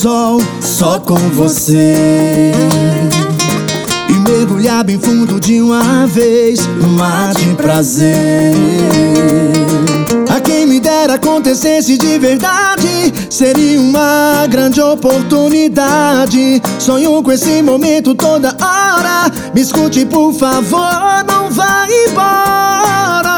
sol só com você, e mergulhar bem fundo de uma vez no mar de prazer. A quem me dera acontecesse de verdade, seria uma grande oportunidade. Sonho com esse momento toda hora. Me escute por favor, não vá embora.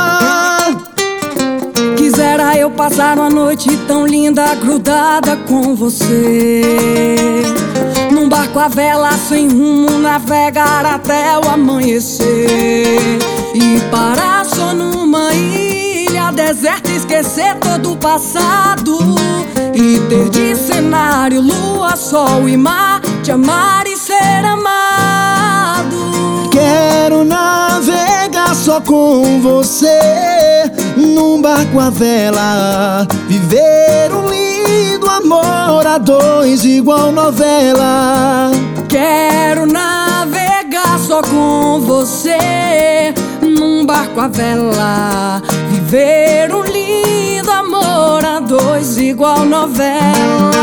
Quisera eu passar uma noite tão linda grudada com você, num barco à vela sem rumo, navegar até o amanhecer, e parar só numa ilha deserta, esquecer todo o passado, e ter de cenário lua, sol e mar, te amar e ser amado. Quero navegar só com você, num barco à vela, viver um lindo amor a dois igual novela. Quero navegar só com você, num barco à vela, viver um lindo amor a dois igual novela.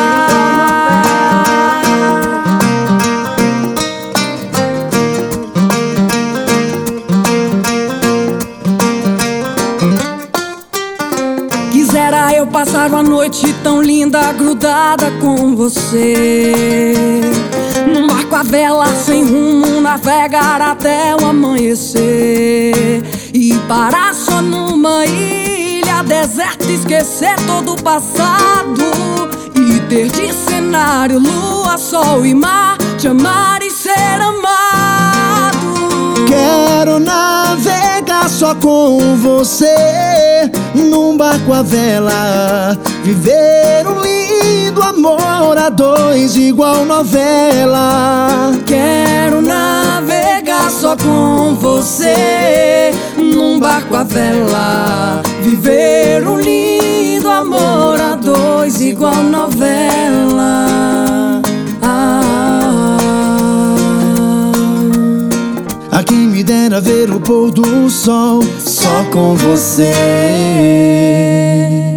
Quisera eu passar uma noite tão linda grudada com você, num barco à vela sem rumo, navegar até o amanhecer, e parar só numa ilha deserta, esquecer todo o passado, e ter de cenário lua, sol e mar, te amar e ser amado. Quero navegar só com você, num barco à vela, viver um lindo amor a dois igual novela. Quero navegar só com você, num barco à vela, viver um lindo amor a dois igual novela. A quem me dera ver o pôr do sol só com você.